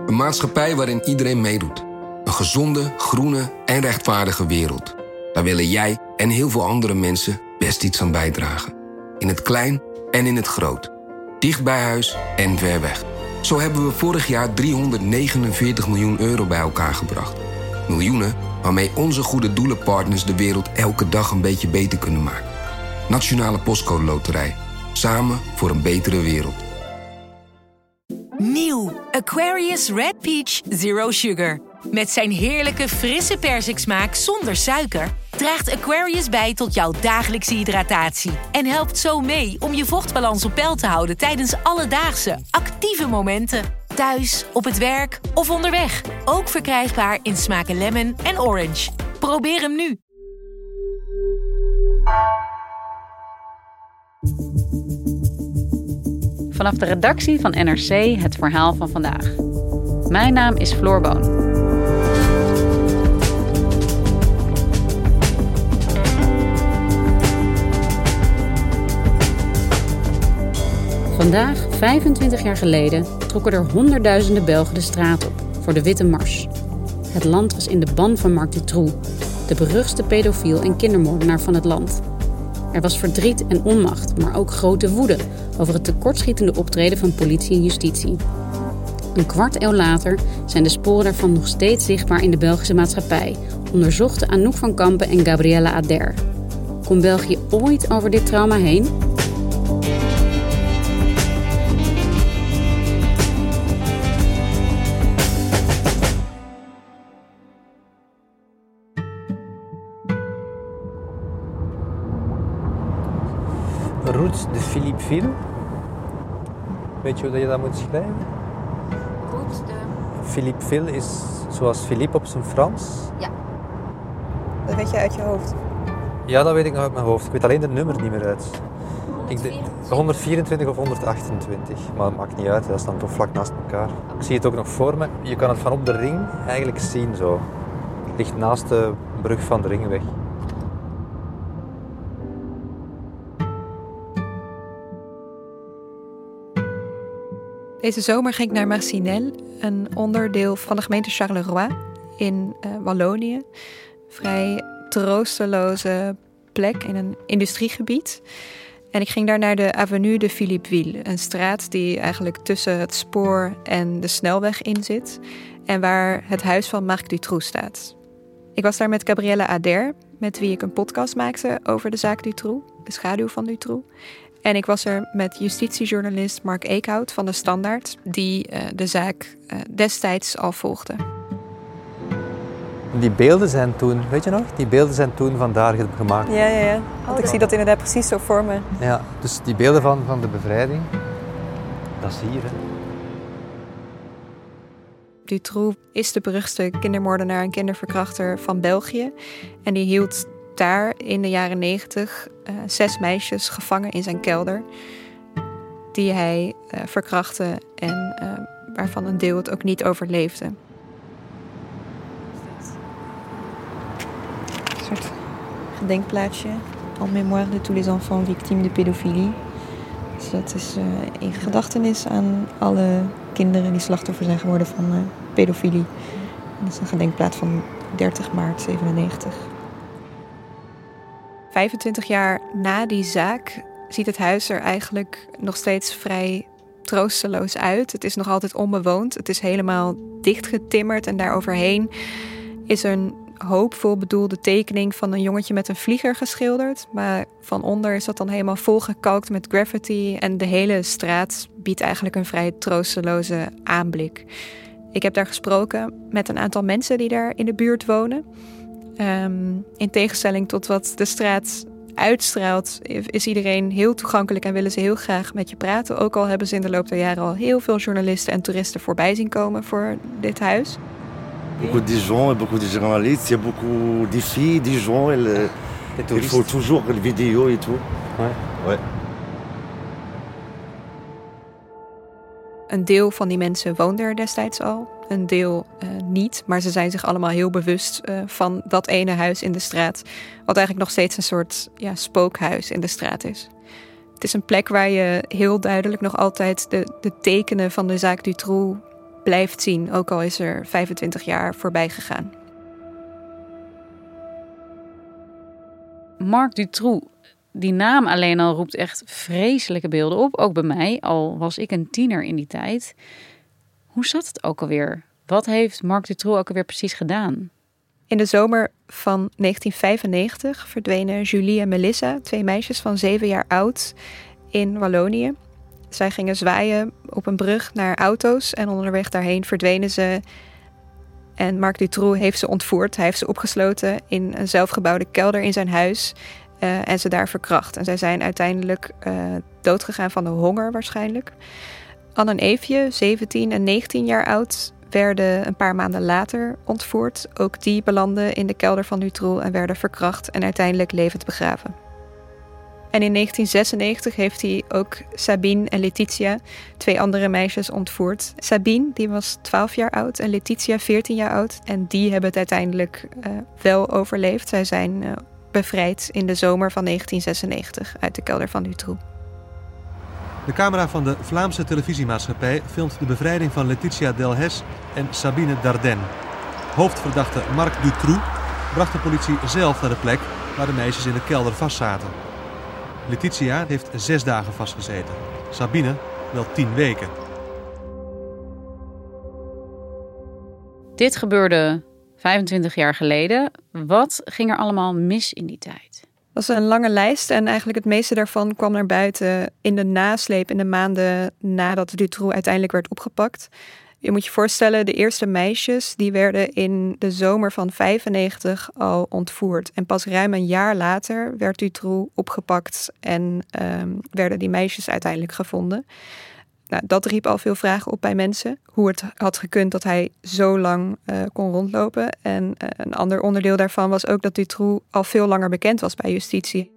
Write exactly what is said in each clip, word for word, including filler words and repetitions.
Een maatschappij waarin iedereen meedoet. Een gezonde, groene en rechtvaardige wereld. Daar willen jij en heel veel andere mensen best iets aan bijdragen. In het klein en in het groot. Dicht bij huis en ver weg. Zo hebben we vorig jaar driehonderdnegenenveertig miljoen euro bij elkaar gebracht. Miljoenen waarmee onze goede doelenpartners de wereld elke dag een beetje beter kunnen maken. Nationale Postcode Loterij. Samen voor een betere wereld. Nieuw Aquarius Red Peach Zero Sugar. Met zijn heerlijke frisse persiksmaak zonder suiker draagt Aquarius bij tot jouw dagelijkse hydratatie. En helpt zo mee om je vochtbalans op peil te houden tijdens alledaagse, actieve momenten. Thuis, op het werk of onderweg. Ook verkrijgbaar in smaken lemon en orange. Probeer hem nu. Vanaf de redactie van N R C het verhaal van vandaag. Mijn naam is Floor Boon. Vandaag, vijfentwintig jaar geleden, trokken er honderdduizenden Belgen de straat op voor de Witte Mars. Het land was in de ban van Marc Dutroux, de beruchtste pedofiel en kindermoordenaar van het land. Er was verdriet en onmacht, maar ook grote woede over het tekortschietende optreden van politie en justitie. Een kwart eeuw later zijn de sporen daarvan nog steeds zichtbaar in de Belgische maatschappij, onderzochten Anouk van Kampen en Gabrielle Ader. Kon België ooit over dit trauma heen? Route de Philippe Ville. Weet je hoe je dat moet schrijven? Route de... Philippe Ville is zoals Philippe op zijn Frans. Ja. Dat weet je uit je hoofd? Ja, dat weet ik nog uit mijn hoofd. Ik weet alleen de nummer niet meer uit. Ik de, honderdvierentwintig of honderdachtentwintig. Maar dat maakt niet uit, dat staat toch vlak naast elkaar. Ik zie het ook nog voor me. Je kan het van op de ring eigenlijk zien zo. Het ligt naast de brug van de Ringweg. Deze zomer ging ik naar Marcinelle, een onderdeel van de gemeente Charleroi in uh, Wallonië. Vrij troosteloze plek in een industriegebied. En ik ging daar naar de Avenue de Philippeville, een straat die eigenlijk tussen het spoor en de snelweg in zit. En waar het huis van Marc Dutroux staat. Ik was daar met Gabrielle Ader, met wie ik een podcast maakte over de zaak Dutroux, de schaduw van Dutroux. En ik was er met justitiejournalist Mark Eekhout van De Standaard, die uh, de zaak uh, destijds al volgde. Die beelden zijn toen, weet je nog? Die beelden zijn toen vandaar gemaakt. Ja, ja, ja. Want ik zie dat inderdaad precies zo voor me. Ja, dus die beelden van, van de bevrijding, dat is hier, hè. Dutroux is de beruchtste kindermoordenaar en kinderverkrachter van België. En die hield daar in de jaren negentig uh, zes meisjes gevangen in zijn kelder. Die hij uh, verkrachtte en uh, waarvan een deel het ook niet overleefde. Een soort gedenkplaatsje. En mémoire de tous les enfants victimes de pédophilie. Dus dat is uh, in gedachtenis aan alle kinderen die slachtoffer zijn geworden van uh, pedofilie. Dat is een gedenkplaats van dertig maart zevenennegentig. vijfentwintig jaar na die zaak ziet het huis er eigenlijk nog steeds vrij troosteloos uit. Het is nog altijd onbewoond. Het is helemaal dichtgetimmerd en daaroverheen is een hoopvol bedoelde tekening van een jongetje met een vlieger geschilderd. Maar van onder is dat dan helemaal volgekalkt met graffiti en de hele straat biedt eigenlijk een vrij troosteloze aanblik. Ik heb daar gesproken met een aantal mensen die daar in de buurt wonen. Um, in tegenstelling tot wat de straat uitstraalt, is iedereen heel toegankelijk en willen ze heel graag met je praten. Ook al hebben ze in de loop der jaren al heel veel journalisten en toeristen voorbij zien komen voor dit huis. Beaucoup de gens, beaucoup de journalistes, il y a beaucoup de filles, de gens, et il faut toujours les vidéos et tout. Ouais. Ouais. Een deel van die mensen woonde er destijds al, een deel uh, niet. Maar ze zijn zich allemaal heel bewust uh, van dat ene huis in de straat. Wat eigenlijk nog steeds een soort ja, spookhuis in de straat is. Het is een plek waar je heel duidelijk nog altijd de, de tekenen van de zaak Dutroux blijft zien, ook al is er vijfentwintig jaar voorbij gegaan. Marc Dutroux, die naam alleen al roept echt vreselijke beelden op. Ook bij mij, al was ik een tiener in die tijd. Hoe zat het ook alweer? Wat heeft Marc Dutroux ook alweer precies gedaan? In de zomer van negentien vijfennegentig verdwenen Julie en Melissa, twee meisjes van zeven jaar oud, in Wallonië. Zij gingen zwaaien op een brug naar auto's en onderweg daarheen verdwenen ze. En Marc Dutroux heeft ze ontvoerd. Hij heeft ze opgesloten in een zelfgebouwde kelder in zijn huis uh, en ze daar verkracht. En zij zijn uiteindelijk uh, doodgegaan van de honger waarschijnlijk. Anne en Eefje, zeventien en negentien jaar oud, werden een paar maanden later ontvoerd. Ook die belanden in de kelder van Dutroux en werden verkracht en uiteindelijk levend begraven. En in negentien zesennegentig heeft hij ook Sabine en Letitia, twee andere meisjes, ontvoerd. Sabine, die was twaalf jaar oud en Letitia veertien jaar oud. En die hebben het uiteindelijk uh, wel overleefd. Zij zijn uh, bevrijd in de zomer van negentien zesennegentig uit de kelder van Dutroux. De camera van de Vlaamse televisiemaatschappij filmt de bevrijding van Letitia Delhès en Sabine Dardenne. Hoofdverdachte Marc Dutroux bracht de politie zelf naar de plek waar de meisjes in de kelder vastzaten. Letitia heeft zes dagen vastgezeten. Sabine wel tien weken. Dit gebeurde vijfentwintig jaar geleden. Wat ging er allemaal mis in die tijd? Dat was een lange lijst en eigenlijk het meeste daarvan kwam naar buiten in de nasleep in de maanden nadat Dutroux uiteindelijk werd opgepakt. Je moet je voorstellen, de eerste meisjes die werden in de zomer van vijfennegentig al ontvoerd. En pas ruim een jaar later werd Dutroux opgepakt en um, werden die meisjes uiteindelijk gevonden. Nou, dat riep al veel vragen op bij mensen. Hoe het had gekund dat hij zo lang uh, kon rondlopen. En uh, een ander onderdeel daarvan was ook dat Dutroux al veel langer bekend was bij justitie.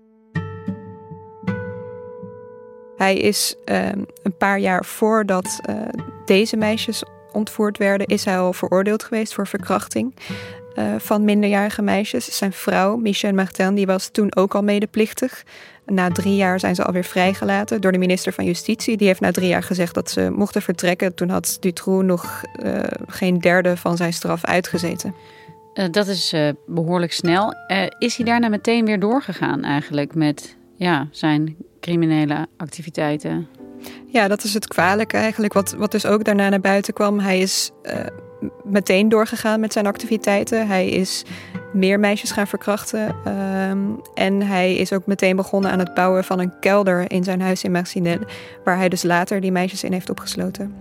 Hij is uh, een paar jaar voordat uh, deze meisjes ontvoerd werden, is hij al veroordeeld geweest voor verkrachting uh, van minderjarige meisjes. Zijn vrouw, Michèle Martin, die was toen ook al medeplichtig. Na drie jaar zijn ze alweer vrijgelaten door de minister van Justitie. Die heeft na drie jaar gezegd dat ze mochten vertrekken. Toen had Dutroux nog uh, geen derde van zijn straf uitgezeten. Uh, dat is uh, behoorlijk snel. Uh, is hij daarna meteen weer doorgegaan eigenlijk met ja, zijn criminele activiteiten? Ja, dat is het kwalijke eigenlijk. Wat, wat dus ook daarna naar buiten kwam. Hij is uh, meteen doorgegaan met zijn activiteiten. Hij is meer meisjes gaan verkrachten. Um, en hij is ook meteen begonnen aan het bouwen van een kelder in zijn huis in Marcinelle, waar hij dus later die meisjes in heeft opgesloten.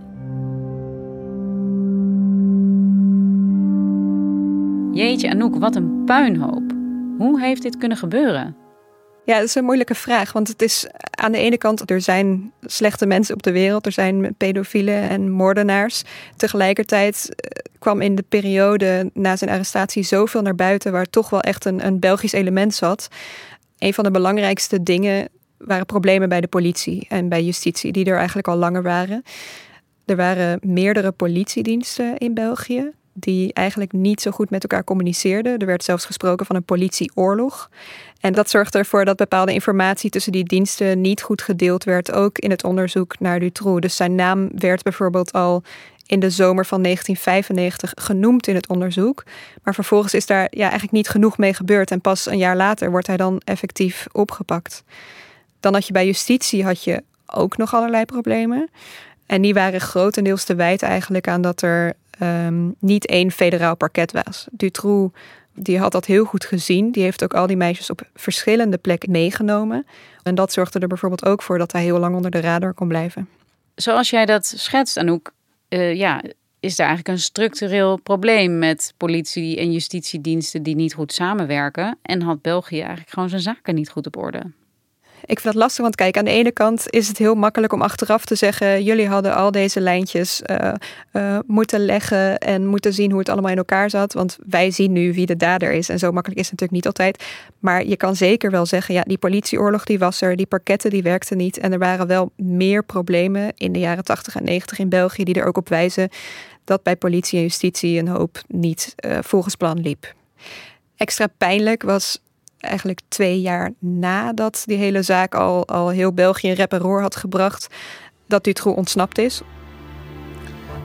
Jeetje Anouk, wat een puinhoop. Hoe heeft dit kunnen gebeuren? Ja, dat is een moeilijke vraag. Want het is aan de ene kant, er zijn slechte mensen op de wereld. Er zijn pedofielen en moordenaars. Tegelijkertijd kwam in de periode na zijn arrestatie zoveel naar buiten, waar toch wel echt een, een Belgisch element zat. Een van de belangrijkste dingen waren problemen bij de politie en bij justitie, die er eigenlijk al langer waren. Er waren meerdere politiediensten in België die eigenlijk niet zo goed met elkaar communiceerden. Er werd zelfs gesproken van een politieoorlog. En dat zorgde ervoor dat bepaalde informatie tussen die diensten niet goed gedeeld werd, ook in het onderzoek naar Dutroux. Dus zijn naam werd bijvoorbeeld al in de zomer van negentien vijfennegentig genoemd in het onderzoek. Maar vervolgens is daar ja, eigenlijk niet genoeg mee gebeurd. En pas een jaar later wordt hij dan effectief opgepakt. Dan had je bij justitie had je ook nog allerlei problemen. En die waren grotendeels te wijten eigenlijk aan dat er um, niet één federaal parket was. Dutroux die had dat heel goed gezien. Die heeft ook al die meisjes op verschillende plekken meegenomen. En dat zorgde er bijvoorbeeld ook voor dat hij heel lang onder de radar kon blijven. Zoals jij dat schetst, Anouk, uh, ja, is er eigenlijk een structureel probleem met politie- en justitiediensten die niet goed samenwerken. En had België eigenlijk gewoon zijn zaken niet goed op orde? Ik vind dat lastig, want kijk, aan de ene kant is het heel makkelijk om achteraf te zeggen, jullie hadden al deze lijntjes uh, uh, moeten leggen en moeten zien hoe het allemaal in elkaar zat. Want wij zien nu wie de dader is en zo makkelijk is het natuurlijk niet altijd. Maar je kan zeker wel zeggen, ja, die politieoorlog die was er, die parketten die werkten niet. En er waren wel meer problemen in de jaren tachtig en negentig in België die er ook op wijzen dat bij politie en justitie een hoop niet uh, volgens plan liep. Extra pijnlijk was eigenlijk twee jaar nadat die hele zaak al, al heel België in rep en roer had gebracht, dat Dutroux ontsnapt is.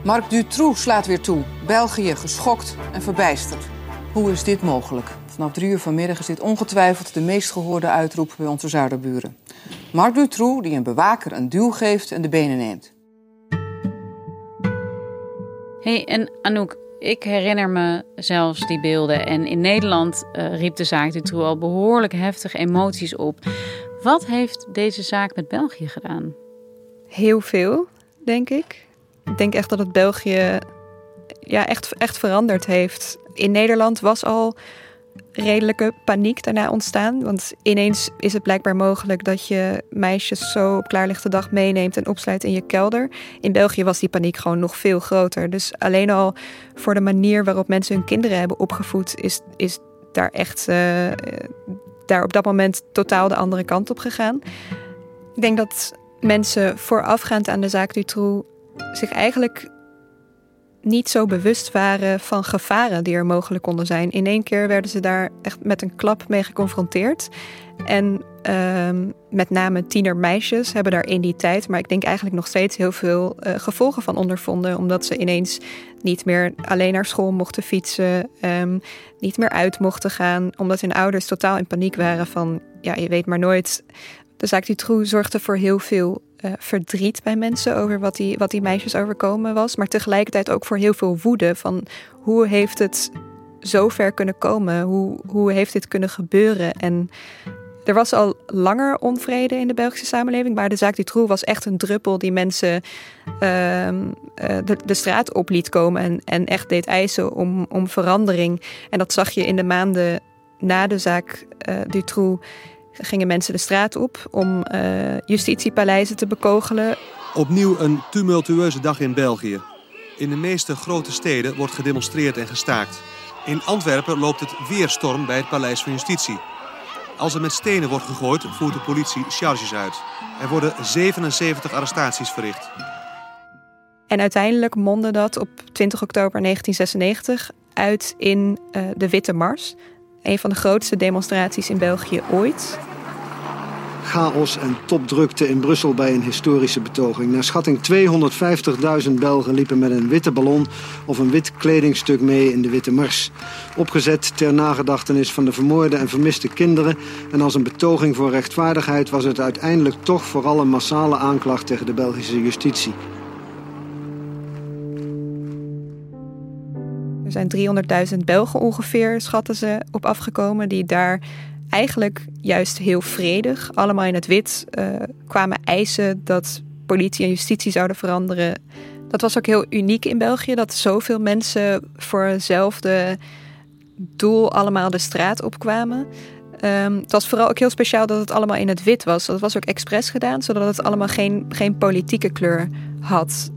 Marc Dutroux slaat weer toe. België geschokt en verbijsterd. Hoe is dit mogelijk? Vanaf drie uur vanmiddag is dit ongetwijfeld de meest gehoorde uitroep bij onze zuiderburen. Marc Dutroux die een bewaker een duw geeft en de benen neemt. Hey, en Anouk, ik herinner me zelfs die beelden. En in Nederland uh, riep de zaak Dutroux al behoorlijk heftige emoties op. Wat heeft deze zaak met België gedaan? Heel veel, denk ik. Ik denk echt dat het België ja, echt, echt veranderd heeft. In Nederland was al redelijke paniek daarna ontstaan. Want ineens is het blijkbaar mogelijk dat je meisjes zo op klaarlichte dag meeneemt en opsluit in je kelder. In België was die paniek gewoon nog veel groter. Dus alleen al voor de manier waarop mensen hun kinderen hebben opgevoed, is, is daar echt uh, daar op dat moment totaal de andere kant op gegaan. Ik denk dat mensen voorafgaand aan de zaak Dutroux zich eigenlijk niet zo bewust waren van gevaren die er mogelijk konden zijn. In één keer werden ze daar echt met een klap mee geconfronteerd. En uh, met name tienermeisjes hebben daar in die tijd, maar ik denk eigenlijk nog steeds heel veel uh, gevolgen van ondervonden. Omdat ze ineens niet meer alleen naar school mochten fietsen, um, niet meer uit mochten gaan. Omdat hun ouders totaal in paniek waren van, ja, je weet maar nooit. De zaak Dutroux zorgde voor heel veel uh, verdriet bij mensen over wat die, wat die meisjes overkomen was. Maar tegelijkertijd ook voor heel veel woede van hoe heeft het zo ver kunnen komen? Hoe, hoe heeft dit kunnen gebeuren? En er was al langer onvrede in de Belgische samenleving, maar de zaak Dutroux was echt een druppel die mensen uh, uh, de, de straat op liet komen en, en echt deed eisen om, om verandering. En dat zag je in de maanden na de zaak uh, Dutroux. Gingen mensen de straat op om uh, justitiepaleizen te bekogelen. Opnieuw een tumultueuze dag in België. In de meeste grote steden wordt gedemonstreerd en gestaakt. In Antwerpen loopt het weer storm bij het Paleis van Justitie. Als er met stenen wordt gegooid, voert de politie charges uit. Er worden zevenenzeventig arrestaties verricht. En uiteindelijk mondde dat op twintig oktober negentien zesennegentig uit in uh, de Witte Mars. Een van de grootste demonstraties in België ooit. Chaos en topdrukte in Brussel bij een historische betoging. Naar schatting tweehonderdvijftigduizend Belgen liepen met een witte ballon of een wit kledingstuk mee in de Witte Mars. Opgezet ter nagedachtenis van de vermoorde en vermiste kinderen. En als een betoging voor rechtvaardigheid was het uiteindelijk toch vooral een massale aanklacht tegen de Belgische justitie. Er zijn driehonderdduizend Belgen ongeveer, schatten ze, op afgekomen die daar eigenlijk juist heel vredig, allemaal in het wit, uh, kwamen eisen dat politie en justitie zouden veranderen. Dat was ook heel uniek in België, dat zoveel mensen voor hetzelfde doel allemaal de straat opkwamen. Um, het was vooral ook heel speciaal dat het allemaal in het wit was. Dat was ook expres gedaan, zodat het allemaal geen, geen politieke kleur had.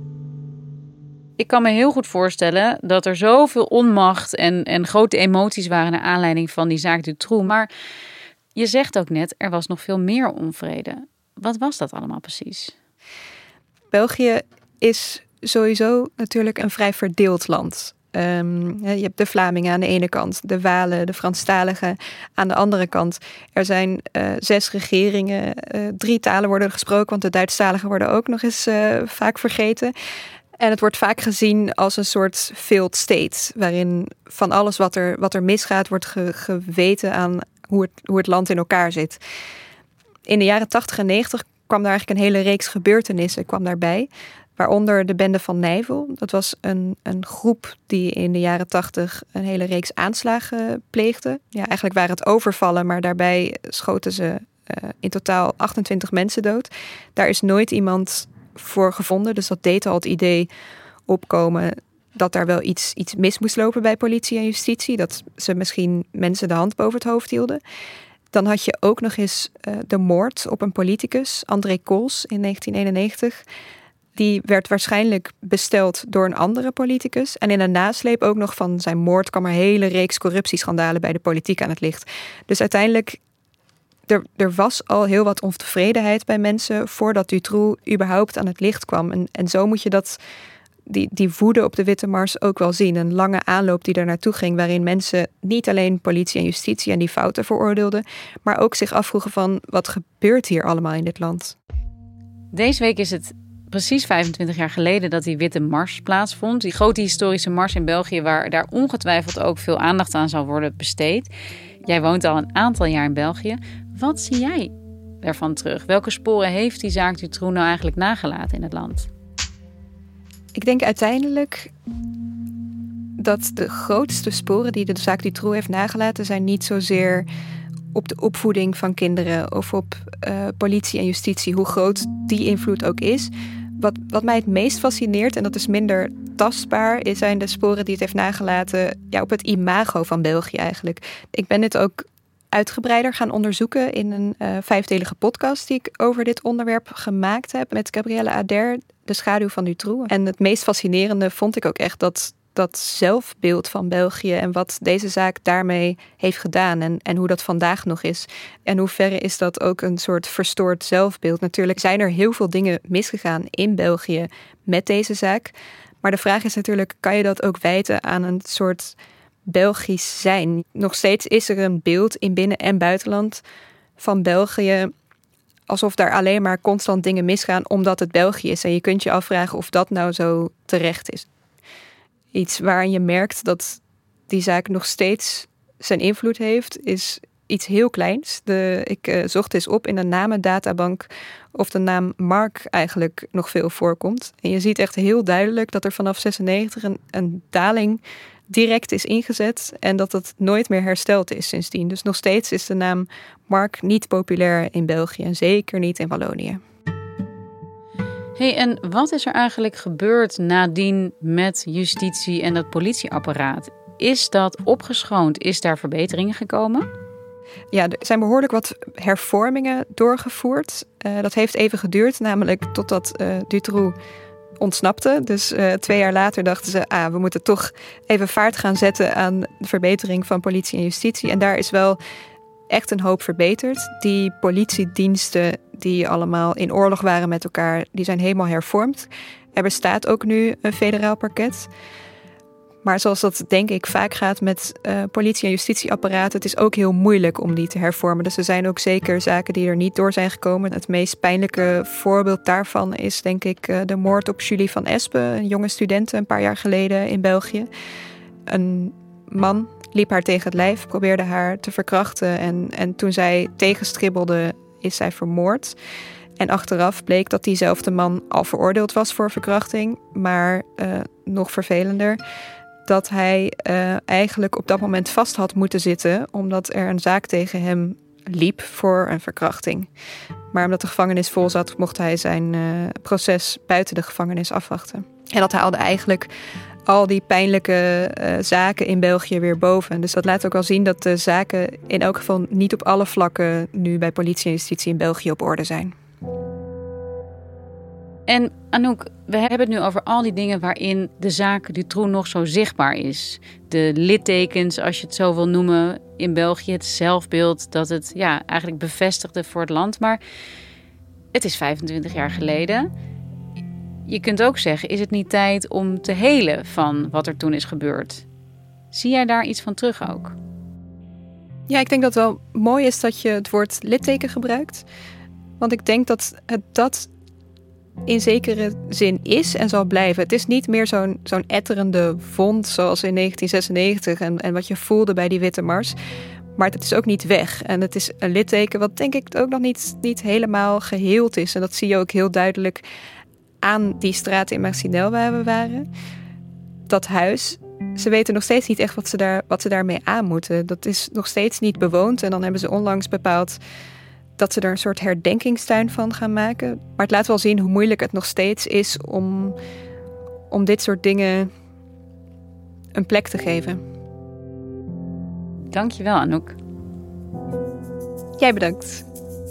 Ik kan me heel goed voorstellen dat er zoveel onmacht en, en grote emoties waren naar aanleiding van die zaak Dutroux. Maar je zegt ook net, er was nog veel meer onvrede. Wat was dat allemaal precies? België is sowieso natuurlijk een vrij verdeeld land. Um, je hebt de Vlamingen aan de ene kant, de Walen, de Franstaligen aan de andere kant. Er zijn uh, zes regeringen, uh, drie talen worden gesproken, want de Duitsstaligen worden ook nog eens uh, vaak vergeten. En het wordt vaak gezien als een soort failed state, waarin van alles wat er, wat er misgaat wordt ge, geweten aan hoe het, hoe het land in elkaar zit. In de jaren tachtig en negentig kwam daar eigenlijk een hele reeks gebeurtenissen kwam daarbij. Waaronder de bende van Nijvel. Dat was een, een groep die in de jaren tachtig een hele reeks aanslagen pleegde. Ja, eigenlijk waren het overvallen, maar daarbij schoten ze uh, in totaal achtentwintig mensen dood. Daar is nooit iemand voor gevonden. Dus dat deed al het idee opkomen dat daar wel iets, iets mis moest lopen bij politie en justitie. Dat ze misschien mensen de hand boven het hoofd hielden. Dan had je ook nog eens uh, de moord op een politicus, André Cols, in negentien eenennegentig. Die werd waarschijnlijk besteld door een andere politicus. En in de nasleep ook nog van zijn moord kwam er een hele reeks corruptieschandalen bij de politiek aan het licht. Dus uiteindelijk, er, er was al heel wat ontevredenheid bij mensen voordat Dutroux überhaupt aan het licht kwam. En, en zo moet je dat, die, die woede op de Witte Mars ook wel zien. Een lange aanloop die er naartoe ging, waarin mensen niet alleen politie en justitie en die fouten veroordeelden, maar ook zich afvroegen van wat gebeurt hier allemaal in dit land. Deze week is het precies vijfentwintig jaar geleden dat die Witte Mars plaatsvond. Die grote historische mars in België, waar daar ongetwijfeld ook veel aandacht aan zal worden besteed. Jij woont al een aantal jaar in België. Wat zie jij ervan terug? Welke sporen heeft die zaak Dutroux nou eigenlijk nagelaten in het land? Ik denk uiteindelijk dat de grootste sporen die de zaak Dutroux heeft nagelaten zijn niet zozeer op de opvoeding van kinderen of op uh, politie en justitie, hoe groot die invloed ook is. Wat, wat mij het meest fascineert, en dat is minder tastbaar, zijn de sporen die het heeft nagelaten ja, op het imago van België eigenlijk. Ik ben dit ook uitgebreider gaan onderzoeken in een uh, vijfdelige podcast die ik over dit onderwerp gemaakt heb met Gabrielle Ader, De schaduw van Dutroux. En het meest fascinerende vond ik ook echt dat dat zelfbeeld van België en wat deze zaak daarmee heeft gedaan en, en hoe dat vandaag nog is. En hoe verre is dat ook een soort verstoord zelfbeeld. Natuurlijk zijn er heel veel dingen misgegaan in België met deze zaak. Maar de vraag is natuurlijk, kan je dat ook wijten aan een soort Belgisch zijn? Nog steeds is er een beeld in binnen- en buitenland van België alsof daar alleen maar constant dingen misgaan omdat het België is. En je kunt je afvragen of dat nou zo terecht is. Iets waarin je merkt dat die zaak nog steeds zijn invloed heeft, is iets heel kleins. De, ik uh, zocht eens op in een namendatabank of de naam Mark eigenlijk nog veel voorkomt. En je ziet echt heel duidelijk dat er vanaf zesennegentig een, een daling direct is ingezet en dat het nooit meer hersteld is sindsdien. Dus nog steeds is de naam Mark niet populair in België en zeker niet in Wallonië. Hey, en wat is er eigenlijk gebeurd nadien met justitie en dat politieapparaat? Is dat opgeschoond? Is daar verbeteringen gekomen? Ja, er zijn behoorlijk wat hervormingen doorgevoerd. Uh, dat heeft even geduurd, namelijk totdat uh, Dutroux ontsnapte. Dus uh, twee jaar later dachten ze, ah, we moeten toch even vaart gaan zetten aan de verbetering van politie en justitie. En daar is wel echt een hoop verbeterd. Die politiediensten die allemaal in oorlog waren met elkaar, die zijn helemaal hervormd. Er bestaat ook nu een federaal parket. Maar zoals dat denk ik vaak gaat met uh, politie- en justitieapparaten, het is ook heel moeilijk om die te hervormen. Dus er zijn ook zeker zaken die er niet door zijn gekomen. Het meest pijnlijke voorbeeld daarvan is denk ik uh, de moord op Julie van Espen, een jonge studente een paar jaar geleden in België. Een man liep haar tegen het lijf, probeerde haar te verkrachten en, en toen zij tegenstribbelde is zij vermoord. En achteraf bleek dat diezelfde man al veroordeeld was voor verkrachting, maar uh, nog vervelender, dat hij uh, eigenlijk op dat moment vast had moeten zitten omdat er een zaak tegen hem liep voor een verkrachting. Maar omdat de gevangenis vol zat, mocht hij zijn uh, proces buiten de gevangenis afwachten. En dat haalde eigenlijk al die pijnlijke uh, zaken in België weer boven. Dus dat laat ook wel zien dat de zaken in elk geval niet op alle vlakken nu bij politie en justitie in België op orde zijn. En Anouk, we hebben het nu over al die dingen waarin de zaak Dutroux nog zo zichtbaar is. De littekens, als je het zo wil noemen, in België. Het zelfbeeld dat het ja, eigenlijk bevestigde voor het land. Maar het is vijfentwintig jaar geleden. Je kunt ook zeggen, is het niet tijd om te helen van wat er toen is gebeurd? Zie jij daar iets van terug ook? Ja, ik denk dat het wel mooi is dat je het woord litteken gebruikt. Want ik denk dat het dat in zekere zin is en zal blijven. Het is niet meer zo'n, zo'n etterende wond zoals in negentien zesennegentig en, en wat je voelde bij die Witte Mars. Maar het is ook niet weg. En het is een litteken wat denk ik ook nog niet, niet helemaal geheeld is. En dat zie je ook heel duidelijk aan die straat in Marcinelle waar we waren. Dat huis, ze weten nog steeds niet echt wat ze, daar, wat ze daarmee aan moeten. Dat is nog steeds niet bewoond. En dan hebben ze onlangs bepaald dat ze er een soort herdenkingstuin van gaan maken. Maar het laat wel zien hoe moeilijk het nog steeds is om, om dit soort dingen een plek te geven. Dankjewel, Anouk. Jij bedankt.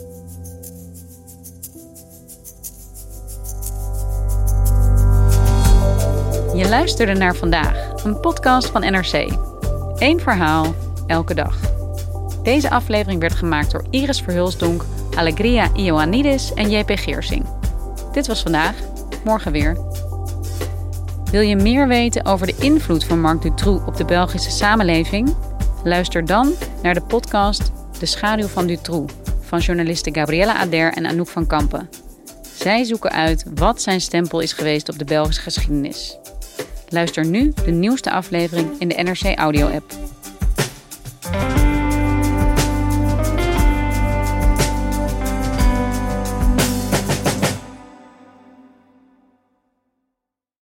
Je luisterde naar Vandaag, een podcast van N R C. Eén verhaal, elke dag. Deze aflevering werd gemaakt door Iris Verhulsdonk, Alegria Ioannidis en J P Geersing. Dit was Vandaag, morgen weer. Wil je meer weten over de invloed van Marc Dutroux op de Belgische samenleving? Luister dan naar de podcast De schaduw van Dutroux van journalisten Gabrielle Ader en Anouk van Kampen. Zij zoeken uit wat zijn stempel is geweest op de Belgische geschiedenis. Luister nu de nieuwste aflevering in de N R C Audio-app.